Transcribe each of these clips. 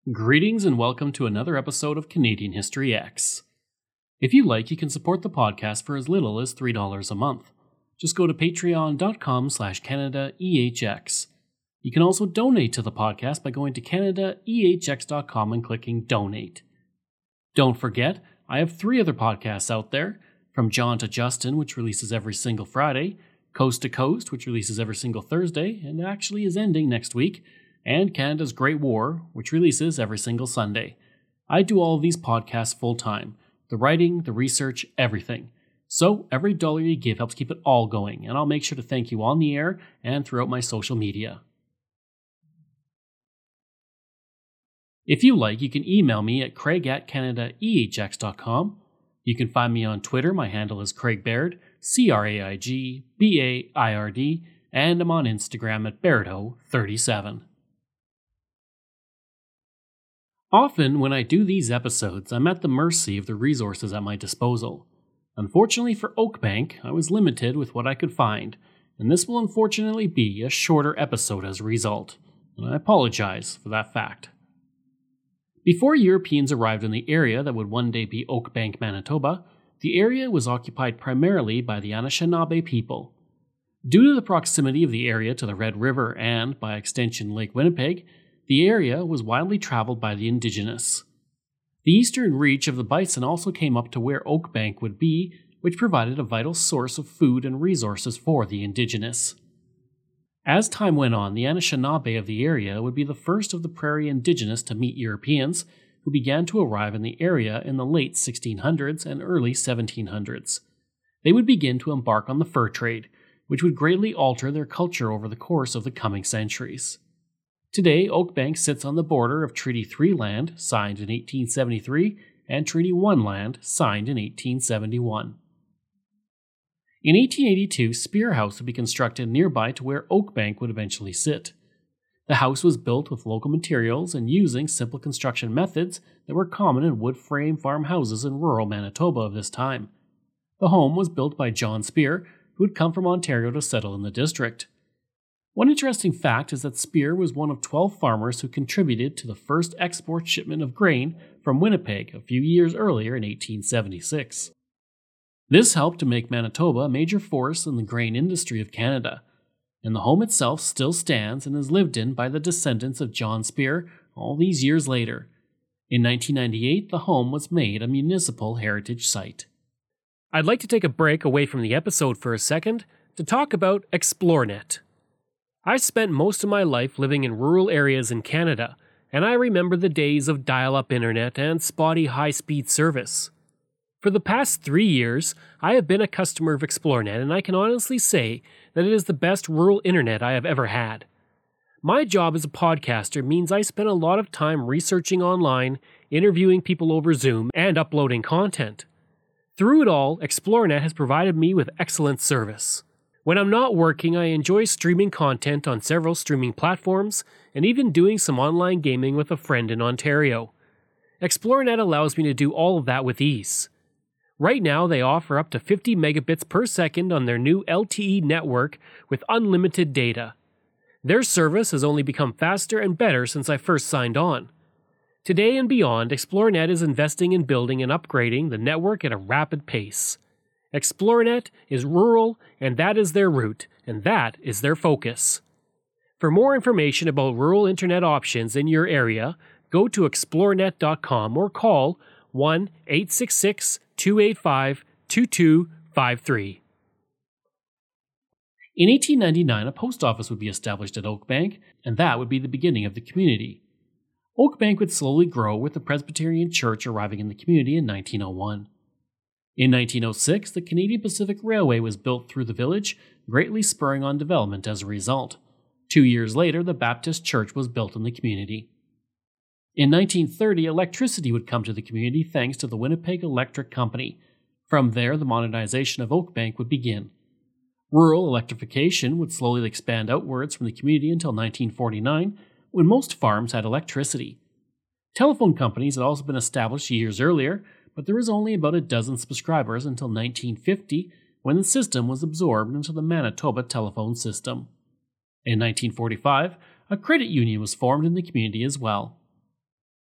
Greetings and welcome to another episode of Canadian History X. If you like, you can support the podcast for as little as $3 a month. Just go to patreon.com/CanadaEHX. You can also donate to the podcast by going to CanadaEHX.com and clicking Donate. Don't forget, I have 3 other podcasts out there, From John to Justin, which releases every single Friday, Coast to Coast, which releases every single Thursday, and actually is ending next week, and Canada's Great War, which releases every single Sunday. I do all of these podcasts full-time. The writing, the research, everything. So every dollar you give helps keep it all going, and I'll make sure to thank you on the air and throughout my social media. If you like, you can email me at craig@canadaehx.com. You can find me on Twitter. My handle is Craig Baird, CraigBaird, and I'm on Instagram at Bairdo37. Often, when I do these episodes, I'm at the mercy of the resources at my disposal. Unfortunately for Oakbank, I was limited with what I could find, and this will unfortunately be a shorter episode as a result, and I apologize for that fact. Before Europeans arrived in the area that would one day be Oakbank, Manitoba, the area was occupied primarily by the Anishinaabe people. Due to the proximity of the area to the Red River and, by extension, Lake Winnipeg, the area was widely traveled by the Indigenous. The eastern reach of the bison also came up to where Oakbank would be, which provided a vital source of food and resources for the Indigenous. As time went on, the Anishinaabe of the area would be the first of the prairie Indigenous to meet Europeans, who began to arrive in the area in the late 1600s and early 1700s. They would begin to embark on the fur trade, which would greatly alter their culture over the course of the coming centuries. Today, Oakbank sits on the border of Treaty 3 land, signed in 1873, and Treaty 1 land, signed in 1871. In 1882, Spear House would be constructed nearby to where Oakbank would eventually sit. The house was built with local materials and using simple construction methods that were common in wood frame farmhouses in rural Manitoba of this time. The home was built by John Spear, who had come from Ontario to settle in the district. One interesting fact is that Spear was one of 12 farmers who contributed to the first export shipment of grain from Winnipeg a few years earlier in 1876. This helped to make Manitoba a major force in the grain industry of Canada, and the home itself still stands and is lived in by the descendants of John Spear all these years later. In 1998, the home was made a municipal heritage site. I'd like to take a break away from the episode for a second to talk about Xplornet. I spent most of my life living in rural areas in Canada, and I remember the days of dial-up internet and spotty high-speed service. For the past 3 years, I have been a customer of Xplornet, and I can honestly say that it is the best rural internet I have ever had. My job as a podcaster means I spend a lot of time researching online, interviewing people over Zoom, and uploading content. Through it all, Xplornet has provided me with excellent service. When I'm not working, I enjoy streaming content on several streaming platforms, and even doing some online gaming with a friend in Ontario. Xplornet allows me to do all of that with ease. Right now, they offer up to 50 megabits per second on their new LTE network with unlimited data. Their service has only become faster and better since I first signed on. Today and beyond, Xplornet is investing in building and upgrading the network at a rapid pace. Xplornet is rural, and that is their route, and that is their focus. For more information about rural internet options in your area, go to xplornet.com or call 1-866-285-2253. In 1899, a post office would be established at Oakbank, and that would be the beginning of the community. Oakbank would slowly grow, with the Presbyterian Church arriving in the community in 1901. In 1906, the Canadian Pacific Railway was built through the village, greatly spurring on development as a result. 2 years later, the Baptist Church was built in the community. In 1930, electricity would come to the community thanks to the Winnipeg Electric Company. From there, the modernization of Oakbank would begin. Rural electrification would slowly expand outwards from the community until 1949, when most farms had electricity. Telephone companies had also been established years earlier, but there was only about a dozen subscribers until 1950, when the system was absorbed into the Manitoba telephone system. In 1945, a credit union was formed in the community as well.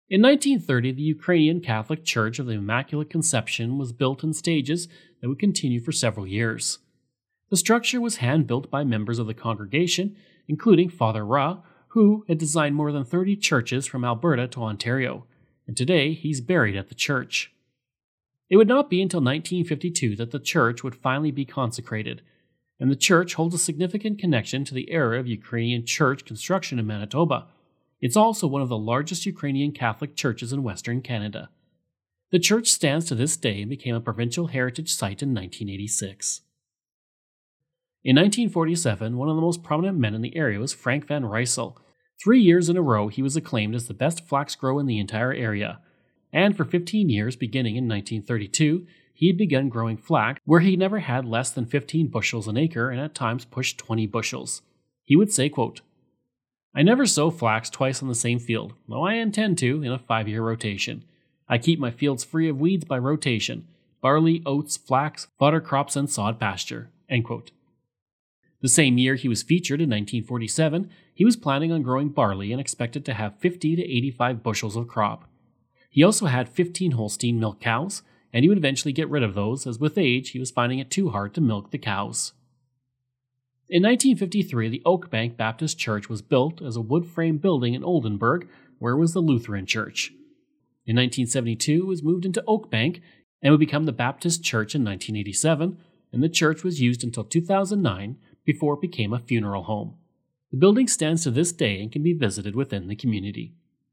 In 1930, the Ukrainian Catholic Church of the Immaculate Conception was built in stages that would continue for several years. The structure was hand-built by members of the congregation, including Father Ra, who had designed more than 30 churches from Alberta to Ontario, and today he's buried at the church. It would not be until 1952 that the church would finally be consecrated, and the church holds a significant connection to the era of Ukrainian church construction in Manitoba. It's also one of the largest Ukrainian Catholic churches in Western Canada. The church stands to this day and became a provincial heritage site in 1986. In 1947, one of the most prominent men in the area was Frank van Rysel. 3 years in a row, he was acclaimed as the best flax grower in the entire area. And for 15 years, beginning in 1932, he had begun growing flax where he never had less than 15 bushels an acre and at times pushed 20 bushels. He would say, quote, "I never sow flax twice on the same field, though I intend to in a 5-year rotation. I keep my fields free of weeds by rotation, barley, oats, flax, fodder crops, and sod pasture." End quote. The same year he was featured in 1947, he was planning on growing barley and expected to have 50 to 85 bushels of crop. He also had 15 Holstein milk cows, and he would eventually get rid of those as with age he was finding it too hard to milk the cows. In 1953, the Oakbank Baptist Church was built as a wood frame building in Oldenburg, where was the Lutheran Church. In 1972, it was moved into Oakbank and would become the Baptist Church in 1987, and the church was used until 2009 before it became a funeral home. The building stands to this day and can be visited within the community.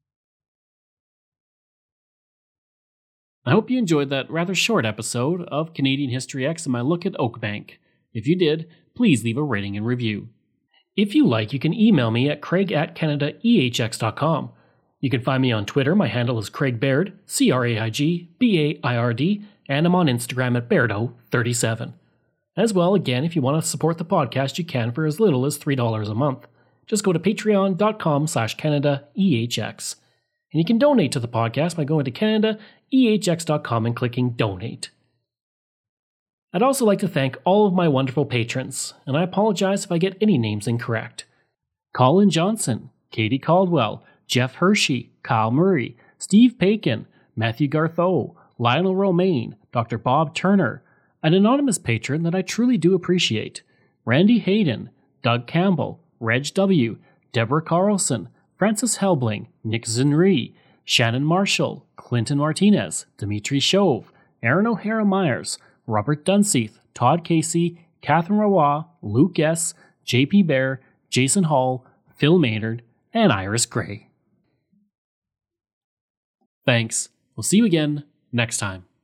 I hope you enjoyed that rather short episode of Canadian History X and my look at Oakbank. If you did, please leave a rating and review. If you like, you can email me at craig@canadaehx.com. You can find me on Twitter. My handle is Craig Baird, CraigBaird, and I'm on Instagram at Bairdo37. As well, again, if you want to support the podcast, you can for as little as $3 a month. Just go to patreon.com/CanadaEHX. And you can donate to the podcast by going to CanadaEHX.com and clicking Donate. I'd also like to thank all of my wonderful patrons, and I apologize if I get any names incorrect. Colin Johnson, Katie Caldwell, Jeff Hershey, Kyle Murray, Steve Pakin, Matthew Gartho, Lionel Romaine, Dr. Bob Turner, an anonymous patron that I truly do appreciate, Randy Hayden, Doug Campbell, Reg W., Deborah Carlson, Francis Helbling, Nick Zinri, Shannon Marshall, Clinton Martinez, Dimitri Chauve, Aaron O'Hara Myers, Robert Dunseith, Todd Casey, Catherine Rawa, Luke S., JP Bear, Jason Hall, Phil Maynard, and Iris Gray. Thanks. We'll see you again next time.